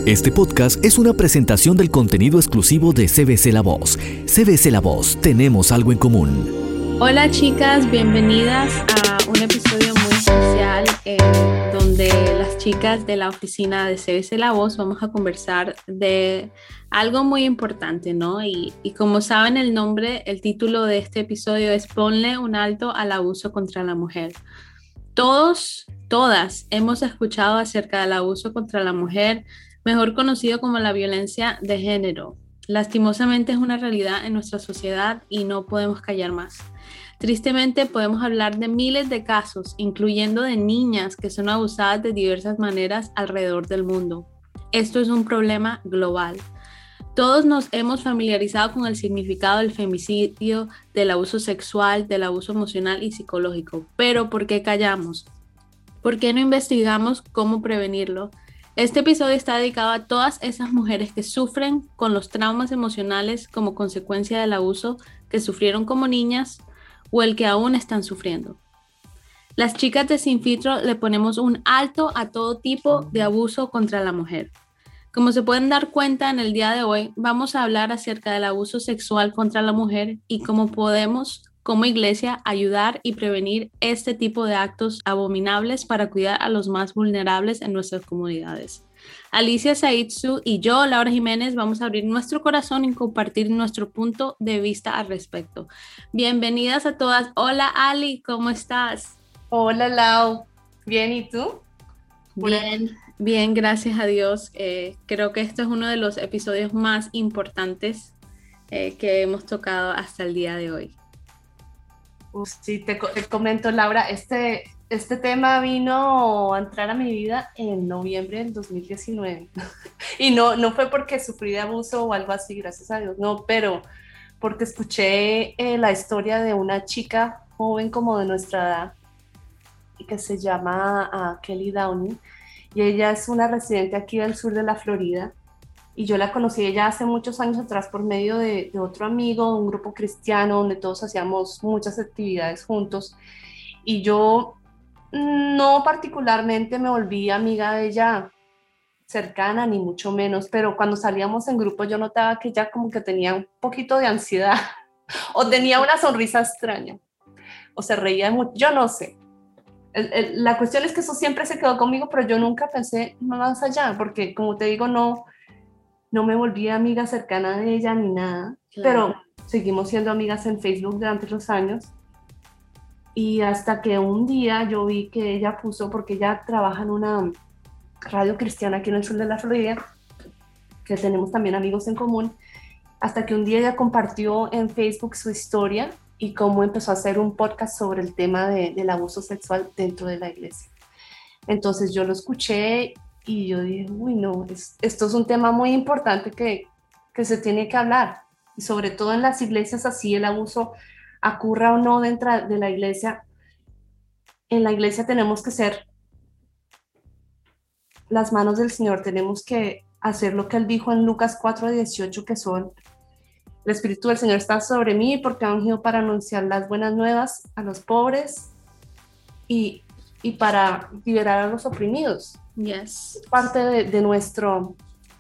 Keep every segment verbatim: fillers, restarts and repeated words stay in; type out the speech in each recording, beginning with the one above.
Este podcast es una presentación del contenido exclusivo de C B C La Voz. C B C La Voz, tenemos algo en común. Hola chicas, bienvenidas a un episodio muy especial eh, donde las chicas de la oficina de C B C La Voz vamos a conversar de algo muy importante, ¿no? Y, y como saben el nombre, el título de este episodio es Ponle un alto al abuso contra la mujer. Todos, todas hemos escuchado acerca del abuso contra la mujer, mejor conocido como la violencia de género. Lastimosamente es una realidad en nuestra sociedad y no podemos callar más. Tristemente podemos hablar de miles de casos, incluyendo de niñas que son abusadas de diversas maneras alrededor del mundo. Esto es un problema global. Todos nos hemos familiarizado con el significado del femicidio, del abuso sexual, del abuso emocional y psicológico. Pero ¿por qué callamos? ¿Por qué no investigamos cómo prevenirlo? Este episodio está dedicado a todas esas mujeres que sufren con los traumas emocionales como consecuencia del abuso que sufrieron como niñas o el que aún están sufriendo. Las chicas de Sin Filtro le ponemos un alto a todo tipo de abuso contra la mujer. Como se pueden dar cuenta, en el día de hoy vamos a hablar acerca del abuso sexual contra la mujer y cómo podemos, como iglesia, ayudar y prevenir este tipo de actos abominables para cuidar a los más vulnerables en nuestras comunidades. Alicia Saidzu y yo, Laura Jiménez, vamos a abrir nuestro corazón y compartir nuestro punto de vista al respecto. Bienvenidas a todas. Hola Ali, ¿cómo estás? Hola Lau, ¿bien y tú? Bien, bien, gracias a Dios. Eh, creo que este es uno de los episodios más importantes eh, que hemos tocado hasta el día de hoy. Uf, sí, te, te comento Laura, este, este tema vino a entrar a mi vida en noviembre del dos mil diecinueve y no, no fue porque sufrí de abuso o algo así, gracias a Dios, no, pero porque escuché eh, la historia de una chica joven como de nuestra edad que se llama uh, Kelly Downey, y ella es una residente aquí del sur de la Florida, y yo la conocí ella hace muchos años atrás por medio de, de otro amigo, un grupo cristiano donde todos hacíamos muchas actividades juntos, y yo no particularmente me volví amiga de ella cercana, ni mucho menos, pero cuando salíamos en grupo yo notaba que ella como que tenía un poquito de ansiedad, o tenía una sonrisa extraña, o se reía mucho, yo no sé. El, el, la cuestión es que eso siempre se quedó conmigo, pero yo nunca pensé más allá, porque como te digo, no, no me volví amiga cercana de ella ni nada, claro. Pero seguimos siendo amigas en Facebook durante los años, y hasta que un día yo vi que ella puso, porque ella trabaja en una radio cristiana aquí en el sur de la Florida, que tenemos también amigos en común, hasta que un día ella compartió en Facebook su historia y cómo empezó a hacer un podcast sobre el tema de, del abuso sexual dentro de la iglesia. Entonces yo lo escuché y yo dije, uy no, es, esto es un tema muy importante que, que se tiene que hablar, y sobre todo en las iglesias así el abuso ocurra o no dentro de la iglesia. En la iglesia tenemos que ser las manos del Señor, tenemos que hacer lo que Él dijo en Lucas cuatro dieciocho, que son: el Espíritu del Señor está sobre mí porque ha ungido para anunciar las buenas nuevas a los pobres y, y para liberar a los oprimidos. Yes. Es parte de, de nuestro...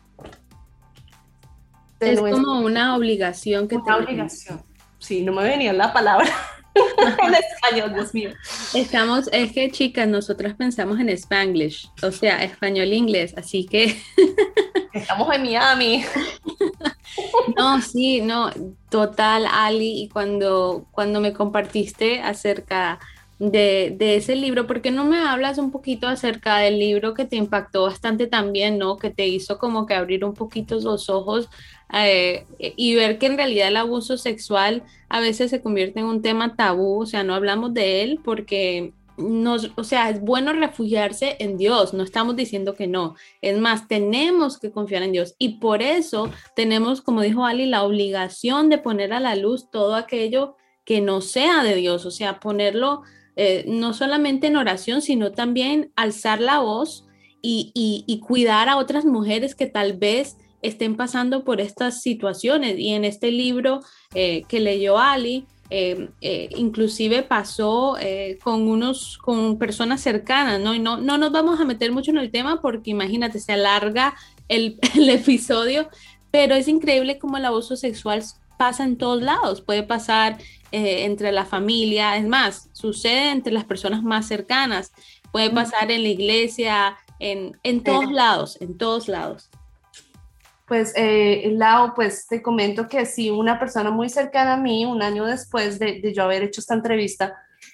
De es nuestro, como una obligación que una tenemos. obligación. Sí, no me venía la palabra en español, Dios mío. Estamos, es que chicas, nosotras pensamos en Spanglish, o sea, español e inglés, así que... Estamos en Miami. No, sí, no, total, Ali, y cuando, cuando me compartiste acerca de, de ese libro, ¿por qué no me hablas un poquito acerca del libro que te impactó bastante también, ¿no? Que te hizo como que abrir un poquito los ojos eh, y ver que en realidad el abuso sexual a veces se convierte en un tema tabú, o sea, no hablamos de él porque... Nos, o sea, es bueno refugiarse en Dios, no estamos diciendo que no, es más, tenemos que confiar en Dios, y por eso tenemos, como dijo Ali, la obligación de poner a la luz todo aquello que no sea de Dios, o sea, ponerlo eh, no solamente en oración, sino también alzar la voz y, y, y cuidar a otras mujeres que tal vez estén pasando por estas situaciones. Y en este libro eh, que leyó Ali, eh, eh, inclusive pasó eh, con unos, con personas cercanas, ¿no? Y no, no nos vamos a meter mucho en el tema porque imagínate, se alarga el, el episodio, pero es increíble cómo el abuso sexual pasa en todos lados, puede pasar eh, entre la familia, es más, sucede entre las personas más cercanas, puede pasar en la iglesia, en, en todos lados, en todos lados. Pues, eh, Lau, pues te comento que sí, una persona muy cercana a mí, un año después de, de yo haber hecho esta entrevista,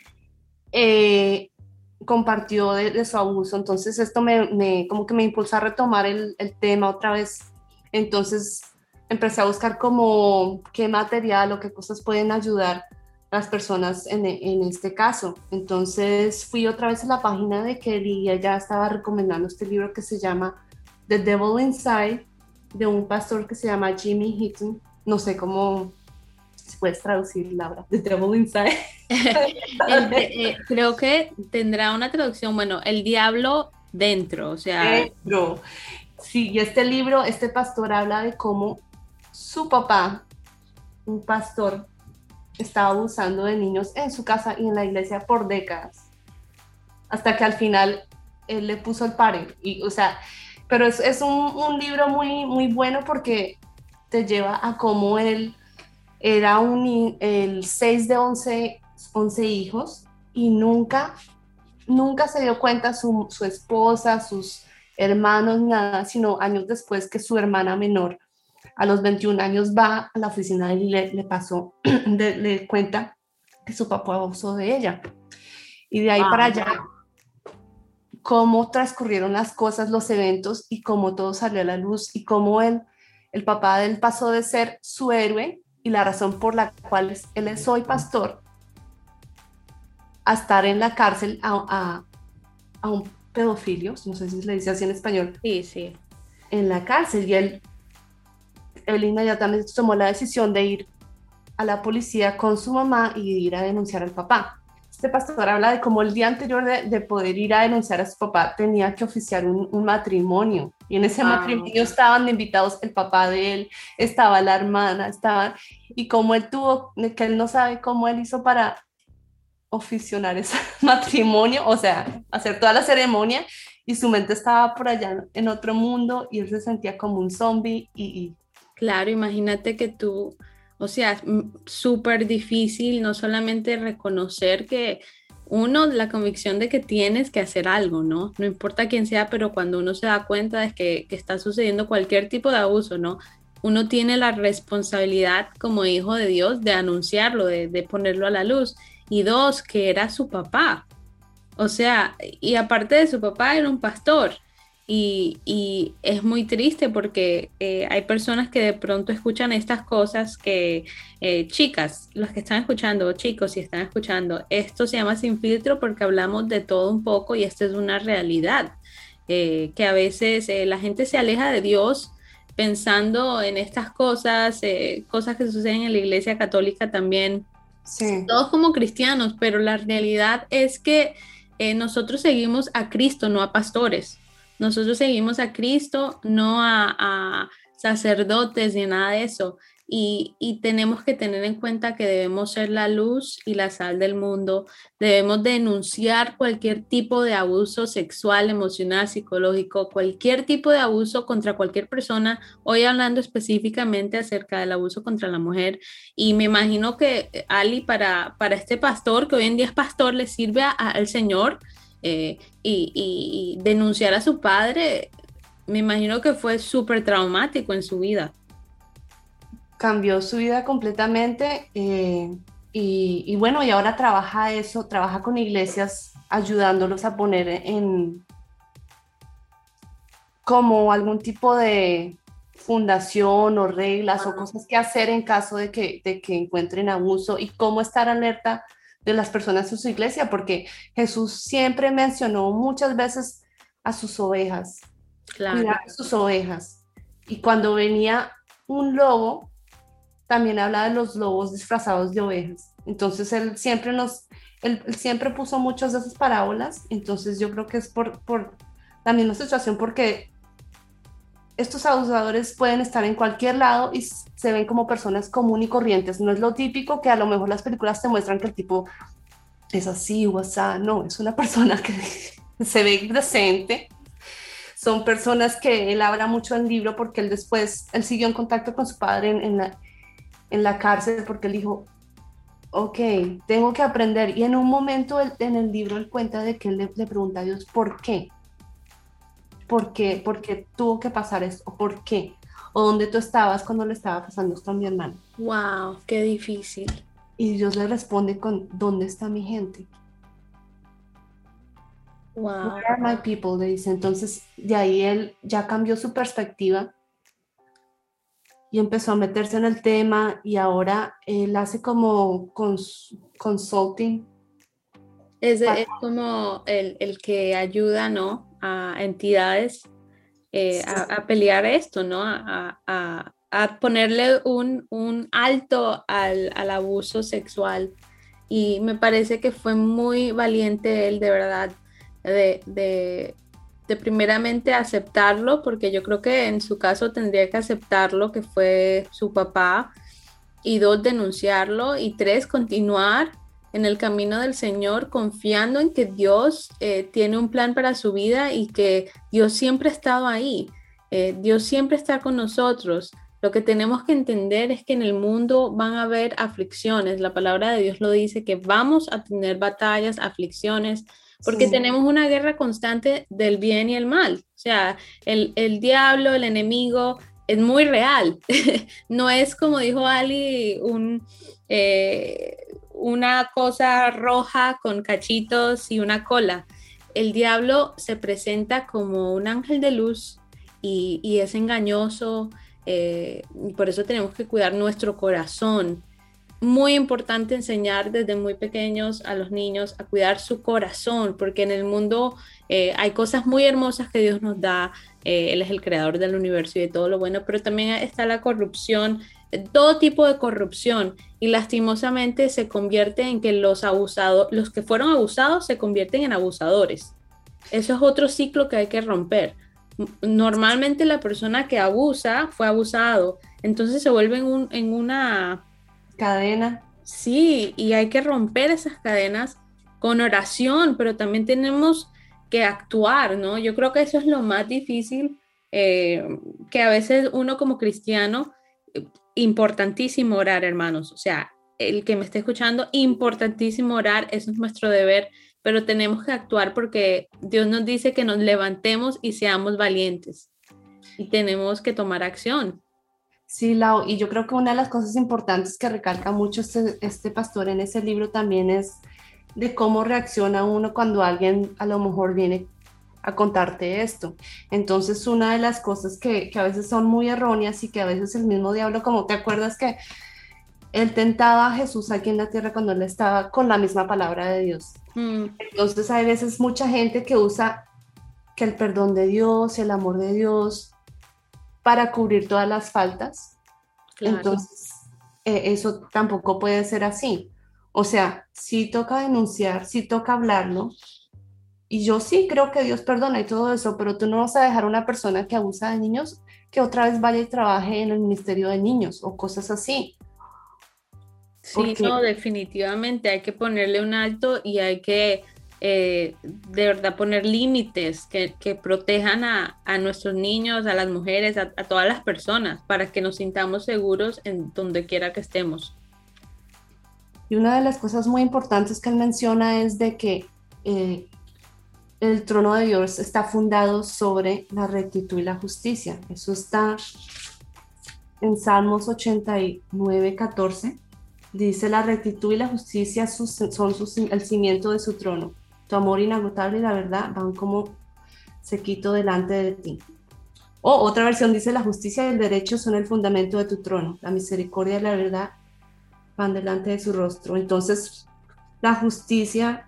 eh, compartió de, de su abuso. Entonces esto me, me, como que me impulsó a retomar el, el tema otra vez. Entonces empecé a buscar como qué material o qué cosas pueden ayudar a las personas en, en este caso. Entonces fui otra vez a la página de Kelly y ella estaba recomendando este libro que se llama The Devil Inside, de un pastor que se llama Jimmy Hitton. No sé cómo se puede traducir, Laura. The Devil Inside. el, eh, creo que tendrá una traducción, bueno, el diablo dentro, o sea. Dentro. Sí, y este libro, este pastor habla de cómo su papá, un pastor, estaba abusando de niños en su casa y en la iglesia por décadas, hasta que al final él le puso el pare. Y, o sea, pero es, es un, un libro muy, muy bueno porque te lleva a cómo él era un, el seis de once, once hijos y nunca, nunca se dio cuenta su, su esposa, sus hermanos, nada, sino años después que su hermana menor, a los veintiún años, va a la oficina y le, le pasó, de, le cuenta que su papá abusó de ella. Y de ahí ah, para allá, cómo transcurrieron las cosas, los eventos y cómo todo salió a la luz y cómo él, el papá de él pasó de ser su héroe y la razón por la cual él es hoy pastor a estar en la cárcel a, a, a un pedofilio, no sé si se le dice así en español. Sí, sí. En la cárcel y él, él inmediatamente tomó la decisión de ir a la policía con su mamá y de ir a denunciar al papá. Este pastor habla de cómo el día anterior de, de poder ir a denunciar a su papá tenía que oficiar un, un matrimonio y en ese wow. matrimonio estaban invitados el papá de él, estaba la hermana, estaba, y como él tuvo, que él no sabe cómo él hizo para oficionar ese matrimonio, o sea, hacer toda la ceremonia y su mente estaba por allá en otro mundo y él se sentía como un zombie y... y... Claro, imagínate que tú... O sea, súper difícil no solamente reconocer que uno, la convicción de que tienes que hacer algo, ¿no? No importa quién sea, pero cuando uno se da cuenta de que, que está sucediendo cualquier tipo de abuso, ¿no? Uno tiene la responsabilidad como hijo de Dios de anunciarlo, de, de ponerlo a la luz. Y dos, que era su papá. O sea, y aparte de su papá, era un pastor. Y, y es muy triste porque eh, hay personas que de pronto escuchan estas cosas que, eh, chicas, los que están escuchando, chicos, si están escuchando, esto se llama Sin Filtro porque hablamos de todo un poco y esto es una realidad, eh, que a veces eh, la gente se aleja de Dios pensando en estas cosas, eh, cosas que suceden en la Iglesia Católica también, sí. Todos como cristianos, pero la realidad es que eh, nosotros seguimos a Cristo, no a pastores. Nosotros seguimos a Cristo, no a, a sacerdotes ni nada de eso. Y, y tenemos que tener en cuenta que debemos ser la luz y la sal del mundo. Debemos denunciar cualquier tipo de abuso sexual, emocional, psicológico, cualquier tipo de abuso contra cualquier persona. Hoy hablando específicamente acerca del abuso contra la mujer. Y me imagino que, Ali, para, para este pastor, que hoy en día es pastor, le sirve a, a, al Señor, Eh, y, y, y denunciar a su padre, me imagino que fue súper traumático en su vida. Cambió su vida completamente eh, y, y bueno, y ahora trabaja eso, trabaja con iglesias ayudándolos a poner en como algún tipo de fundación o reglas o cosas que hacer en caso de que, de que encuentren abuso y cómo estar alerta de las personas en su iglesia, porque Jesús siempre mencionó muchas veces a sus ovejas, claro. Cuidar a sus ovejas. Y cuando venía un lobo, también hablaba de los lobos disfrazados de ovejas. Entonces él siempre nos, él, él siempre puso muchas de esas parábolas, entonces yo creo que es por, por la misma situación, porque estos abusadores pueden estar en cualquier lado y se ven como personas comunes y corrientes. No es lo típico que a lo mejor las películas te muestran que el tipo es así o así. No, es una persona que se ve decente. Son personas que él habla mucho en el libro porque él después, él siguió en contacto con su padre en, en, la, en la cárcel porque él dijo, ok, tengo que aprender. Y en un momento él, en el libro él cuenta de que él le, le pregunta a Dios, ¿por qué? ¿Por qué? ¿Por qué tuvo que pasar esto? ¿Por qué? ¿O dónde tú estabas cuando le estaba pasando esto a mi hermano? Wow, qué difícil. Y Dios le responde con, ¿dónde está mi gente? Wow. Where are my people? Le dice. Entonces, de ahí él ya cambió su perspectiva y empezó a meterse en el tema y ahora él hace como cons consulting. Es, es como el, el que ayuda, ¿no? A entidades eh, sí. a, a pelear esto, ¿no? A, a, a ponerle un, un alto al, al abuso sexual. Y me parece que fue muy valiente él, de verdad, de, de, de primeramente aceptarlo, porque yo creo que en su caso tendría que aceptarlo, que fue su papá, y dos, denunciarlo, y tres, continuar en el camino del Señor, confiando en que Dios eh, tiene un plan para su vida y que Dios siempre ha estado ahí. Eh, Dios siempre está con nosotros. Lo que tenemos que entender es que en el mundo van a haber aflicciones. La palabra de Dios lo dice, que vamos a tener batallas, aflicciones, porque sí. tenemos una guerra constante del bien y el mal. O sea, el, el diablo, el enemigo, es muy real. No es, como dijo Ali, un... Eh, una cosa roja con cachitos y una cola. El diablo se presenta como un ángel de luz y, y es engañoso, eh, y por eso tenemos que cuidar nuestro corazón. Muy importante enseñar desde muy pequeños a los niños a cuidar su corazón, porque en el mundo eh, hay cosas muy hermosas que Dios nos da. Eh, Él es el creador del universo y de todo lo bueno, pero también está la corrupción, todo tipo de corrupción, y lastimosamente se convierte en que los abusados, los que fueron abusados se convierten en abusadores. Eso es otro ciclo que hay que romper. Normalmente la persona que abusa fue abusado, entonces se vuelve en, un, en una cadena. Sí, y hay que romper esas cadenas con oración, pero también tenemos que actuar, ¿no? Yo creo que eso es lo más difícil, eh, que a veces uno como cristiano, importantísimo orar, hermanos. O sea, el que me esté escuchando, importantísimo orar, eso es nuestro deber, pero tenemos que actuar porque Dios nos dice que nos levantemos y seamos valientes y tenemos que tomar acción. Sí, Lau, y yo creo que una de las cosas importantes que recalca mucho este, este pastor en ese libro también es de cómo reacciona uno cuando alguien a lo mejor viene a contarte esto. Entonces, una de las cosas que, que a veces son muy erróneas y que a veces el mismo diablo, como te acuerdas que él tentaba a Jesús aquí en la tierra cuando él estaba con la misma palabra de Dios. Mm. Entonces, hay veces mucha gente que usa que el perdón de Dios, el amor de Dios, para cubrir todas las faltas. Claro. Entonces, eh, eso tampoco puede ser así. O sea, sí toca denunciar, sí toca hablarlo, y yo sí creo que Dios perdona y todo eso, pero tú no vas a dejar a una persona que abusa de niños que otra vez vaya y trabaje en el ministerio de niños o cosas así. Sí, porque... no, definitivamente hay que ponerle un alto y hay que Eh, de verdad poner límites que, que protejan a, a nuestros niños, a las mujeres, a, a todas las personas, para que nos sintamos seguros en donde quiera que estemos. Y una de las cosas muy importantes que él menciona es de que eh, el trono de Dios está fundado sobre la rectitud y la justicia. Eso está en Salmos ochenta y nueve, catorce. Dice: la rectitud y la justicia son sus, el cimiento de su trono. Tu amor inagotable y la verdad van como sequito delante de ti. O otra versión dice: la justicia y el derecho son el fundamento de tu trono. La misericordia y la verdad van delante de su rostro. Entonces, la justicia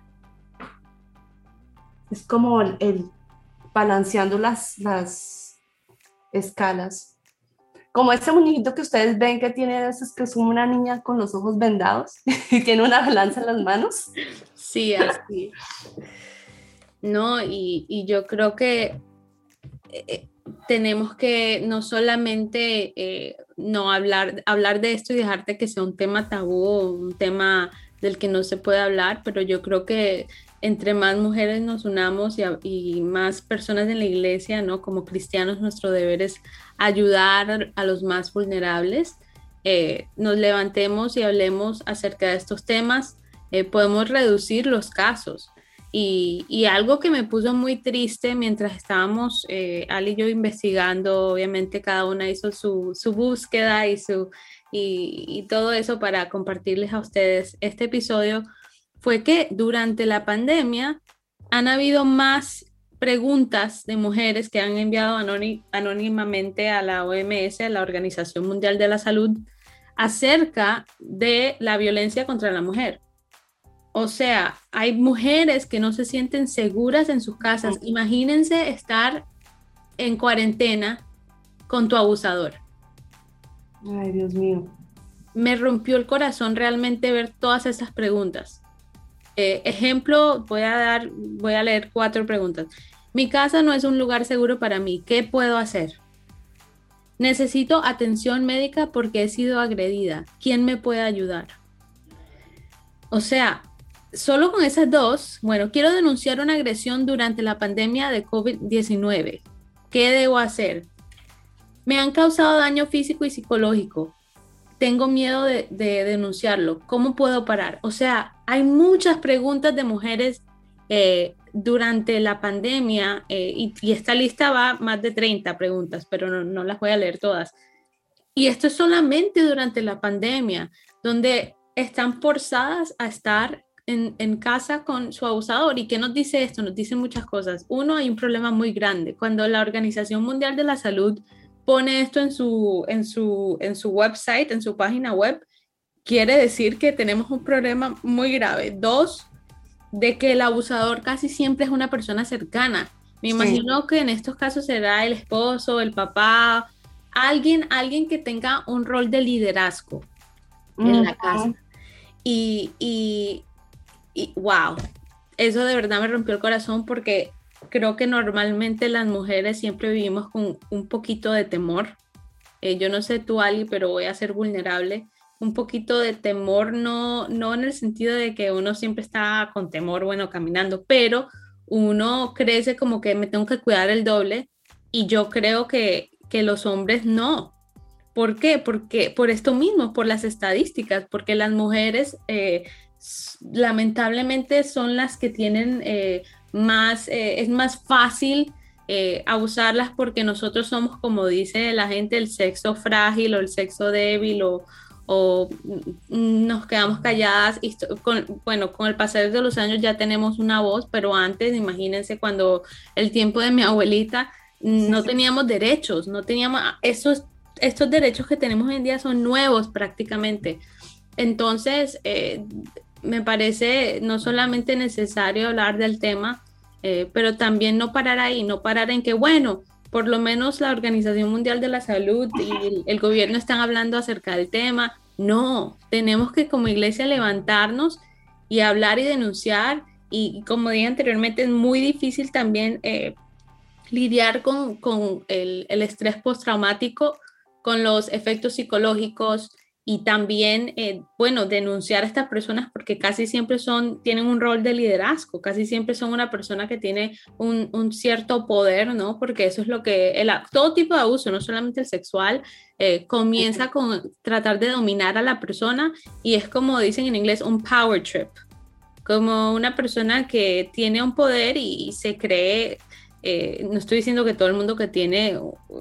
es como el, el balanceando las, las escalas. Como ese muñequito que ustedes ven que tiene, es que es como una niña con los ojos vendados y tiene una balanza en las manos. Sí, así. No, y, y yo creo que eh, tenemos que no solamente eh, no hablar, hablar de esto y dejarte que sea un tema tabú o un tema del que no se puede hablar, pero yo creo que entre más mujeres nos unamos y, y más personas en la iglesia, ¿no? Como cristianos, nuestro deber es ayudar a los más vulnerables. Eh, nos levantemos y hablemos acerca de estos temas, eh, podemos reducir los casos. Y, y algo que me puso muy triste mientras estábamos, eh, Ali y yo, investigando, obviamente cada una hizo su, su búsqueda y, su, y, y todo eso para compartirles a ustedes este episodio, fue que durante la pandemia han habido más preguntas de mujeres que han enviado anónim, anónimamente a la O M S, a la Organización Mundial de la Salud, acerca de la violencia contra la mujer. O sea, hay mujeres que no se sienten seguras en sus casas. Imagínense estar en cuarentena con tu abusador. Ay, Dios mío. Me rompió el corazón realmente ver todas esas preguntas. Eh, ejemplo, voy a dar, voy a leer cuatro preguntas. Mi casa no es un lugar seguro para mí. ¿Qué puedo hacer? Necesito atención médica porque he sido agredida. ¿Quién me puede ayudar? O sea, solo con esas dos, bueno, quiero denunciar una agresión durante la pandemia de COVID diecinueve. ¿Qué debo hacer? Me han causado daño físico y psicológico. Tengo miedo de, de denunciarlo. ¿Cómo puedo parar? O sea, hay muchas preguntas de mujeres eh, durante la pandemia eh, y, y esta lista va más de treinta preguntas, pero no, no las voy a leer todas. Y esto es solamente durante la pandemia, donde están forzadas a estar en, en casa con su abusador. ¿Y qué nos dice esto? Nos dice muchas cosas. Uno, hay un problema muy grande. Cuando la Organización Mundial de la Salud pone esto en su, en su, en su website, en su página web, quiere decir que tenemos un problema muy grave. Dos, de que el abusador casi siempre es una persona cercana. Me sí. imagino que en estos casos será el esposo, el papá, alguien, alguien que tenga un rol de liderazgo uh-huh. en la casa. Y, y, y wow, eso de verdad me rompió el corazón porque creo que normalmente las mujeres siempre vivimos con un poquito de temor. Eh, yo no sé tú, Ali, pero voy a ser vulnerable. Un poquito de temor, no, no en el sentido de que uno siempre está con temor, bueno, caminando, pero uno crece como que me tengo que cuidar el doble y yo creo que, que los hombres no. ¿Por qué? Porque por esto mismo, por las estadísticas, porque las mujeres eh, lamentablemente son las que tienen eh, más, eh, es más fácil eh, abusarlas porque nosotros somos, como dice la gente, el sexo frágil o el sexo débil o o nos quedamos calladas y con, bueno, con el pasar de los años ya tenemos una voz, pero antes, imagínense cuando el tiempo de mi abuelita no teníamos derechos, no teníamos esos, estos derechos que tenemos hoy en día son nuevos prácticamente. Entonces, eh, me parece no solamente necesario hablar del tema, eh, pero también no parar ahí, no parar en que, bueno, por lo menos la Organización Mundial de la Salud y el, el gobierno están hablando acerca del tema. No, tenemos que como iglesia levantarnos y hablar y denunciar. Y, y como dije anteriormente, es muy difícil también eh, lidiar con, con el, el estrés postraumático, con los efectos psicológicos y también, eh, bueno, denunciar a estas personas porque casi siempre son, tienen un rol de liderazgo, casi siempre son una persona que tiene un, un cierto poder, ¿no? Porque eso es lo que, el, todo tipo de abuso, no solamente el sexual, eh, comienza con tratar de dominar a la persona y es como dicen en inglés, un power trip, como una persona que tiene un poder y, y se cree... Eh, no estoy diciendo que todo el mundo que tiene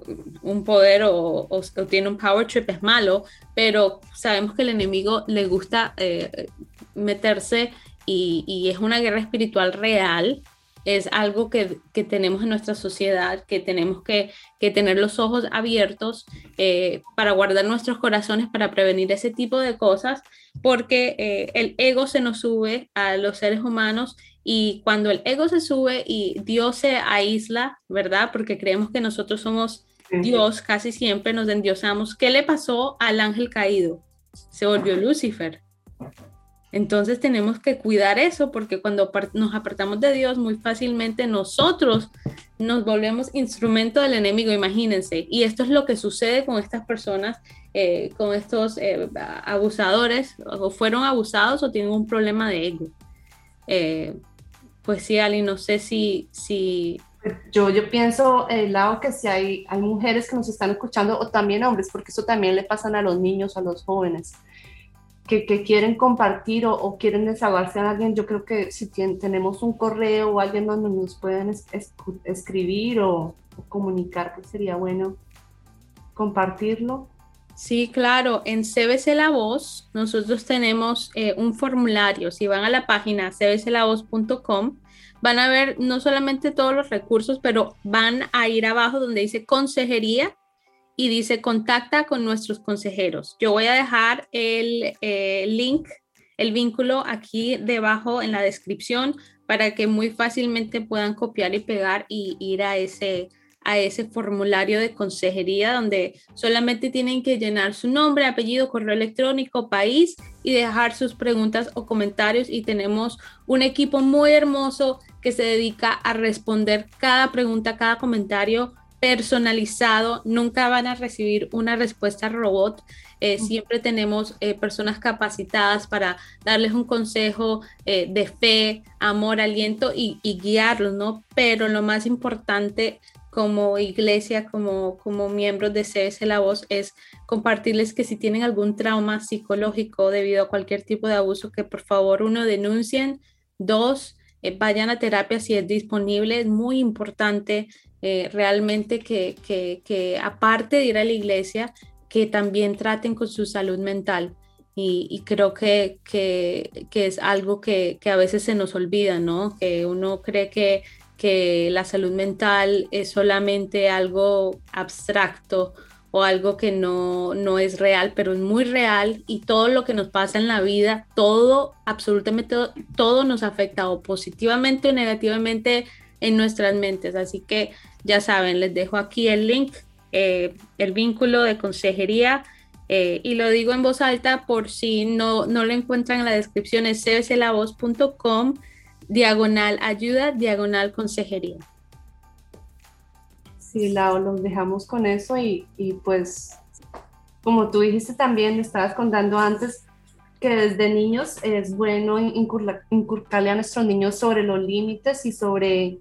un poder o, o, o tiene un power trip es malo, pero sabemos que el enemigo le gusta eh, meterse y, y es una guerra espiritual real, es algo que, que tenemos en nuestra sociedad, que tenemos que, que tener los ojos abiertos eh, para guardar nuestros corazones, para prevenir ese tipo de cosas, porque eh, el ego se nos sube a los seres humanos. Y cuando el ego se sube y Dios se aísla, ¿verdad? Porque creemos que nosotros somos Dios, casi siempre nos endiosamos. ¿Qué le pasó al ángel caído? Se volvió Lucifer. Entonces tenemos que cuidar eso, porque cuando nos apartamos de Dios, muy fácilmente nosotros nos volvemos instrumento del enemigo, imagínense. Y esto es lo que sucede con estas personas, eh, con estos eh, abusadores, o fueron abusados o tienen un problema de ego. Eh, pues sí, Ali, no sé si... si... Yo, yo pienso, eh, Lau, que si hay, hay mujeres que nos están escuchando, o también hombres, porque eso también le pasan a los niños, a los jóvenes, Que, que quieren compartir o, o quieren desahogarse a alguien. Yo creo que si tiene, tenemos un correo o alguien donde nos pueden es, es, escribir o, o comunicar, pues sería bueno compartirlo. Sí, claro, en C B C La Voz nosotros tenemos eh, un formulario. Si van a la página c b c la voz punto com, van a ver no solamente todos los recursos, pero van a ir abajo donde dice consejería y dice contacta con nuestros consejeros. Yo voy a dejar el eh, link, el vínculo aquí debajo en la descripción para que muy fácilmente puedan copiar y pegar y ir a ese, a ese formulario de consejería donde solamente tienen que llenar su nombre, apellido, correo electrónico, país y dejar sus preguntas o comentarios, y tenemos un equipo muy hermoso que se dedica a responder cada pregunta, cada comentario personalizado. Nunca van a recibir una respuesta robot. Eh, siempre tenemos eh, personas capacitadas para darles un consejo eh, de fe, amor, aliento y, y guiarlos, ¿no? Pero lo más importante como iglesia, como, como miembros de C B C La Voz, es compartirles que si tienen algún trauma psicológico debido a cualquier tipo de abuso, que por favor, uno, denuncien, dos, eh, vayan a terapia si es disponible. Es muy importante Eh, realmente que, que, que aparte de ir a la iglesia, que también traten con su salud mental. Y, y creo que, que, que es algo que, que a veces se nos olvida, ¿no? Que uno cree que, que la salud mental es solamente algo abstracto o algo que no, no es real, pero es muy real, y todo lo que nos pasa en la vida, todo, absolutamente todo, todo nos afecta o positivamente o negativamente en nuestras mentes. Así que ya saben, les dejo aquí el link, eh, el vínculo de consejería, eh, y lo digo en voz alta por si no, no lo encuentran en la descripción. Es c b c la voz punto com, diagonal ayuda, diagonal consejería. Sí, Lau, los dejamos con eso y, y pues, como tú dijiste también, me estabas contando antes, que desde niños es bueno inculcarle a nuestros niños sobre los límites y sobre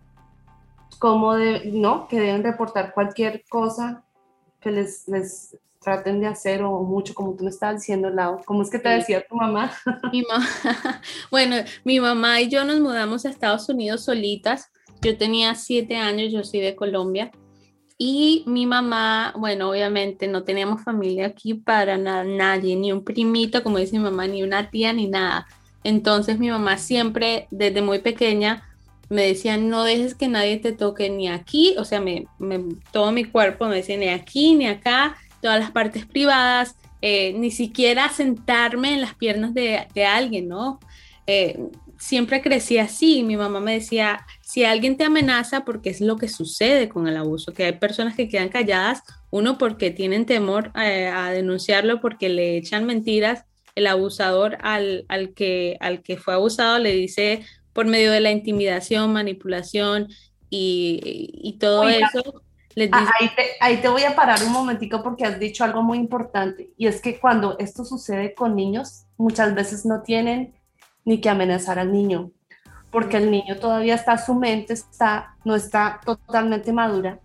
cómo de, no, que deben reportar cualquier cosa que les, les traten de hacer o mucho, como tú me estabas diciendo, Lau. ¿Cómo es que te decía tu mamá? Mi mamá, bueno, mi mamá y yo nos mudamos a Estados Unidos solitas. Yo tenía siete años, yo soy de Colombia. Y mi mamá, bueno, obviamente no teníamos familia aquí para nada, nadie, ni un primito, como dice mi mamá, ni una tía, ni nada. Entonces mi mamá siempre, desde muy pequeña, me decía, no dejes que nadie te toque ni aquí, o sea, me, me, todo mi cuerpo me decía, ni aquí, ni acá, todas las partes privadas, eh, ni siquiera sentarme en las piernas de, de alguien, ¿no? Eh, siempre crecí así. Mi mamá me decía, si alguien te amenaza, porque es lo que sucede con el abuso, que hay personas que quedan calladas, uno porque tienen temor eh, a denunciarlo, porque le echan mentiras. El abusador al, al, que, al que fue abusado le dice por medio de la intimidación, manipulación y, y, y todo Oiga, eso. Les dice... ahí, te, ahí te voy a parar un momentico porque has dicho algo muy importante, y es que cuando esto sucede con niños, muchas veces no tienen ni que amenazar al niño, porque el niño todavía está, su mente está, no está totalmente madura,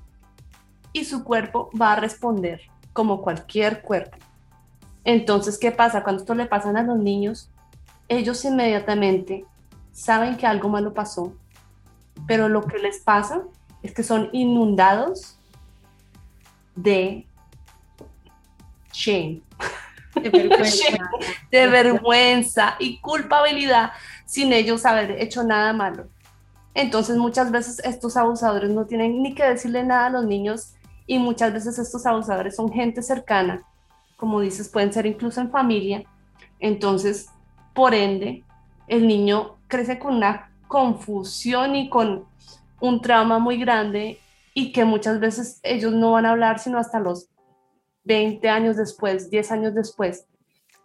y su cuerpo va a responder como cualquier cuerpo. Entonces, ¿qué pasa? Cuando esto le pasa a los niños, ellos inmediatamente saben que algo malo pasó, pero lo que les pasa es que son inundados de shame. De vergüenza. de vergüenza y culpabilidad sin ellos haber hecho nada malo. Entonces muchas veces estos abusadores no tienen ni que decirle nada a los niños, y muchas veces estos abusadores son gente cercana, como dices, pueden ser incluso en familia. Entonces, por ende, el niño crece con una confusión y con un trauma muy grande, y que muchas veces ellos no van a hablar sino hasta los veinte años después, diez años después.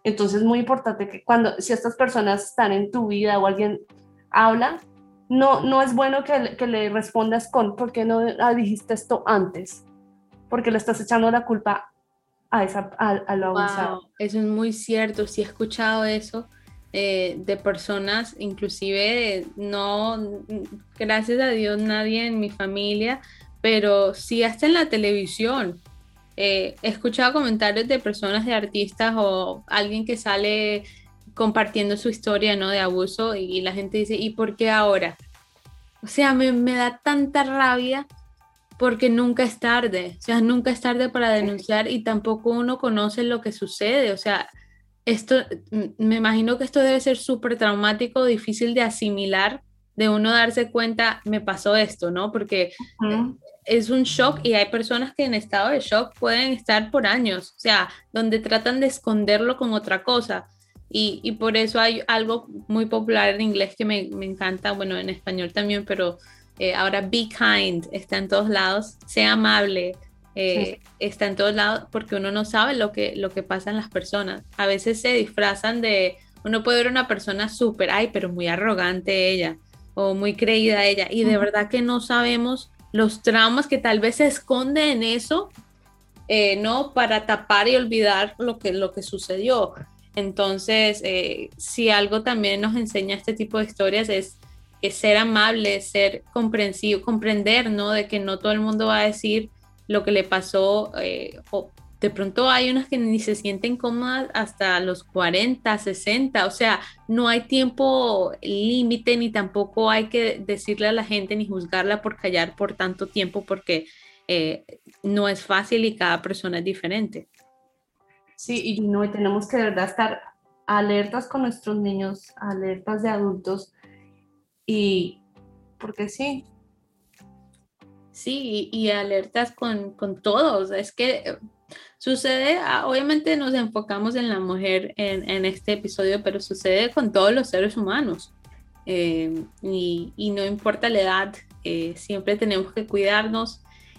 Entonces es muy importante que cuando, si estas personas están en tu vida o alguien habla, no, no es bueno que, que le respondas con ¿por qué no dijiste esto antes? Porque le estás echando la culpa a, esa, a, a lo abusado. Wow, eso es muy cierto, sí he escuchado eso eh, de personas, inclusive no, gracias a Dios nadie en mi familia, pero sí hasta en la televisión. Eh, he escuchado comentarios de personas, de artistas o alguien que sale compartiendo su historia, ¿no?, de abuso y, y la gente dice, ¿y por qué ahora? O sea, me, me da tanta rabia porque nunca es tarde, o sea, nunca es tarde para denunciar y tampoco uno conoce lo que sucede, o sea, esto, me imagino que esto debe ser súper traumático, difícil de asimilar, de uno darse cuenta, me pasó esto, ¿no? Porque uh-huh. es un shock y hay personas que en estado de shock pueden estar por años, o sea, donde tratan de esconderlo con otra cosa. Y, y por eso hay algo muy popular en inglés que me, me encanta, bueno, en español también, pero eh, ahora be kind, está en todos lados, sea amable, eh, sí. está en todos lados, porque uno no sabe lo que, lo que pasa en las personas. A veces se disfrazan de, uno puede ver una persona súper, ay, pero muy arrogante ella, o muy creída ella, y de verdad que no sabemos los traumas que tal vez se esconden en eso, eh, ¿no? Para tapar y olvidar lo que, lo que sucedió. Entonces, eh, si algo también nos enseña este tipo de historias es, es ser amable, ser comprensivo, comprender, ¿no? De que no todo el mundo va a decir lo que le pasó, eh, o de pronto hay unas que ni se sienten cómodas hasta los cuarenta, sesenta, o sea, no hay tiempo límite ni tampoco hay que decirle a la gente ni juzgarla por callar por tanto tiempo porque eh, no es fácil y cada persona es diferente. Sí, y no, tenemos que de verdad estar alertas con nuestros niños, alertas de adultos, y porque sí. Sí, y, y alertas con, con todos, es que sucede, obviamente nos enfocamos en la mujer en, en este episodio, pero sucede con todos los seres humanos, eh, y, y no importa la edad, eh, siempre tenemos que cuidarnos.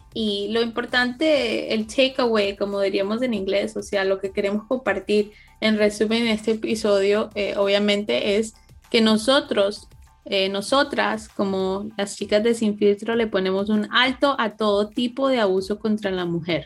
Y lo importante, el takeaway, como diríamos en inglés, o sea, lo que queremos compartir en resumen en este episodio, eh, obviamente es que nosotros, eh, nosotras, como las chicas de Sin Filtro, le ponemos un alto a todo tipo de abuso contra la mujer.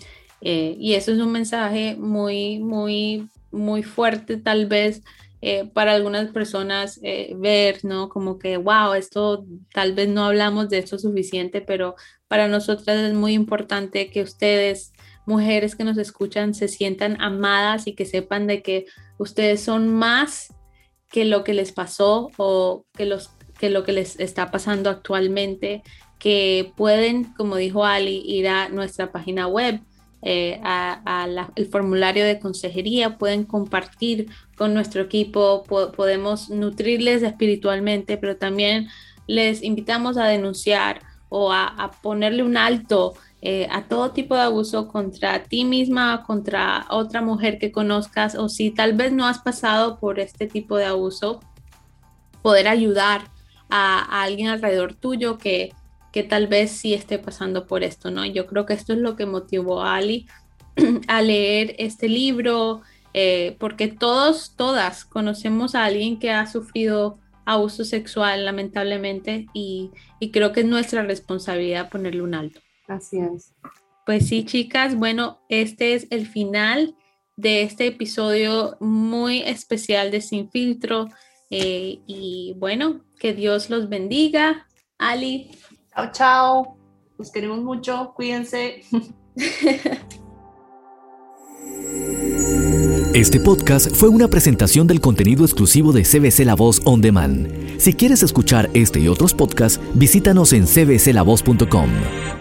Eh, y eso es un mensaje muy, muy, muy fuerte, tal vez, Eh, para algunas personas eh, ver, ¿no? Como que, wow, esto tal vez no hablamos de esto suficiente, pero para nosotras es muy importante que ustedes, mujeres que nos escuchan, se sientan amadas y que sepan de que ustedes son más que lo que les pasó o que, los, que lo que les está pasando actualmente, que pueden, como dijo Ali, ir a nuestra página web, Eh, a, a la, el formulario de consejería, pueden compartir con nuestro equipo, po- podemos nutrirles espiritualmente, pero también les invitamos a denunciar o a, a ponerle un alto eh, a todo tipo de abuso contra ti misma, contra otra mujer que conozcas, o si tal vez no has pasado por este tipo de abuso, poder ayudar a, a alguien alrededor tuyo que que tal vez sí esté pasando por esto, ¿no? Yo creo que esto es lo que motivó a Ali a leer este libro, eh, porque todos, todas conocemos a alguien que ha sufrido abuso sexual, lamentablemente, y, y creo que es nuestra responsabilidad ponerle un alto. Así es. Pues sí, chicas, bueno, este es el final de este episodio muy especial de Sin Filtro, eh, y bueno, que Dios los bendiga. Ali. Chao, chao. Los queremos mucho. Cuídense. Este podcast fue una presentación del contenido exclusivo de C B C La Voz On Demand. Si quieres escuchar este y otros podcasts, visítanos en c b c la voz punto com.